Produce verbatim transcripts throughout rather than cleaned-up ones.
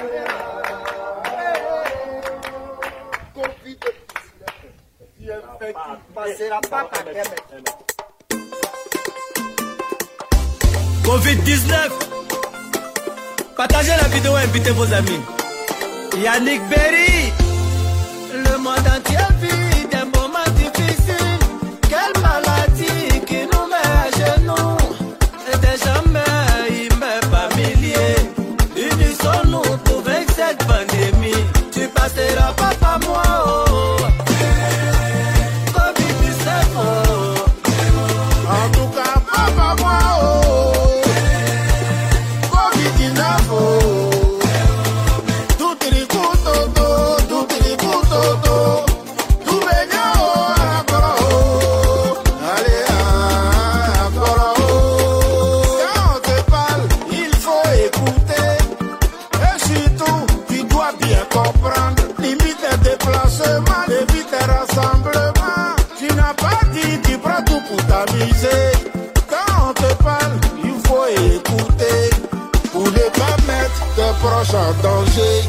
covid dix-neuf. Partagez la vidéo et invitez vos amis. Yannick Berry. Le monde entier vit des moments difficiles. Quelle maladie qui nous met à genoux. Et déjà mais il met pas milliers. Unissons-nous pour vaincre cette pandémie. Tu passeras pas par moi, oh. covid dix-neuf, oh. En tout cas, pas par moi, oh. covid dix-neuf, oh. Tout est tout, tout est tout, tout est bien, oh, encore, oh. Allez, encore, oh. Quand on te parle, il faut écouter. Et surtout, tu dois bien comprendre. Limite les déplacements, évite les rassemblements. Tu n'as pas dit, tu prends tout pour t'amuser. Quand on te parle, il faut écouter. Pour ne pas mettre tes proches en danger.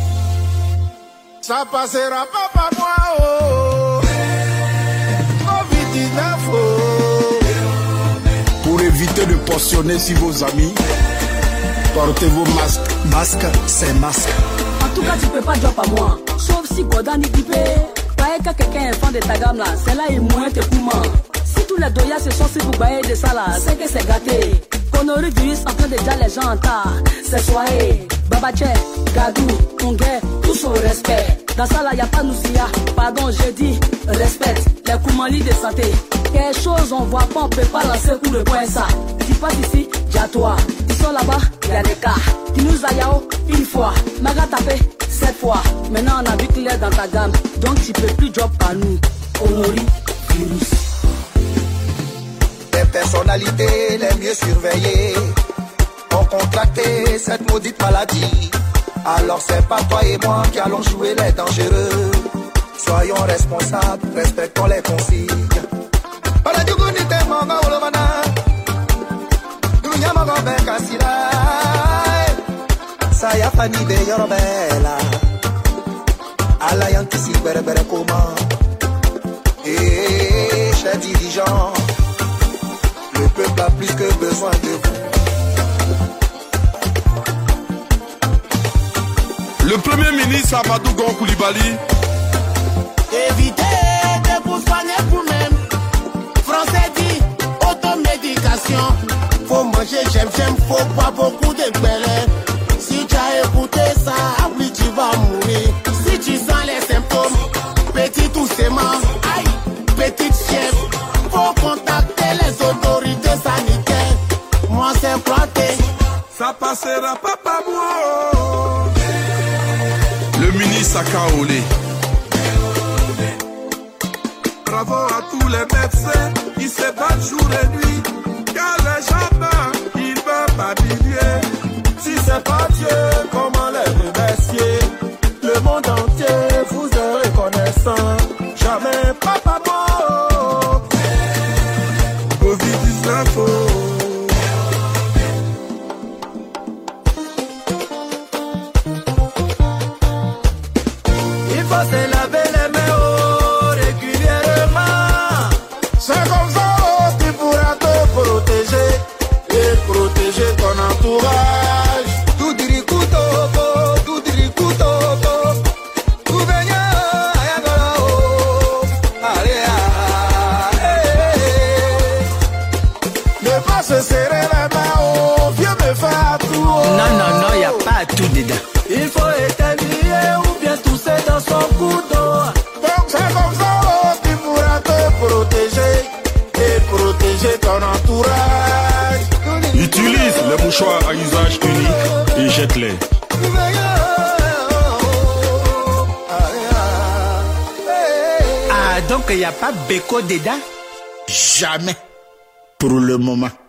Ça passera pas par moi, oh. covid dix-neuf, oh. Pour éviter de portionner sur vos amis, portez vos masques. Masque, c'est masque. En tout cas, tu peux pas drop à moi. Sauf si Godan y dit, pas que quelqu'un est fan de ta gamme là, c'est là il moins tes poumons. Si tous les doyas se sont sur vous bailler de ça là, c'est que c'est gâté. Coronavirus en train de dire les gens en tas. C'est soirée, Babache, Gadou, Ongé, tous au respect. Dans ça là, y'a pas Noussia, pardon, je dis respecte les Koumali de santé. Quelque chose on voit pas, on peut pas lancer coup de poing ça. Si passe ici, dis toi. Ils sont là-bas, y'a des cas. Tu nous as yao une fois, Maga tapé sept fois. Maintenant on a vu clair dans ta gamme, donc tu peux plus drop à nous. Honori, virus. Les personnalités les mieux surveillées ont contracté cette maudite maladie. Alors c'est pas toi et moi qui allons jouer les dangereux. Soyons responsables, respectons les consignes. Saya fani be yorobela. Ala yankisi bere bere comment. Et chers dirigeants, le peuple a plus que besoin de vous. Le premier ministre Amadou Gon Coulibaly. Évitez de vous soigner vous-même. Français dit automédication. Faut manger, j'aime, j'aime, faut pas beaucoup de gbele. Si tu as écouté ça, oui tu vas mourir. Si tu sens les symptômes, petit ou sément, aïe, petite fièvre, faut contacter les autorités sanitaires. Moi c'est planté. Ça passera pas par moi. Le ministre Akaolé. Bravo à tous les médecins qui se battent jour et nuit. Car les gens meurent, ils meurent pas milliers. Si c'est pas Dieu, comment les remercier? Le monde entier vous est reconnaissant. Jamais pas par moi. covid dix-neuf. Il faut se laver les mains oh, régulièrement. C'est comme ça oh, tu pourras te protéger et protéger ton entourage. Tout diri kuto, tout diri kuto, tout venya ayagala oh, allez ah, ne pas se serrer les mains oh, viens me faire tout oh. Non, non, non, y a pas tout dedans. Il faut éternuer ou bien tousser dans son couteau. Donc c'est comme ça oh, tu pourras te protéger et protéger ton entourage. Utilise les mouchoirs à usage unique et jette-les. Ah, donc il n'y a pas béco dedans? Jamais. Pour le moment.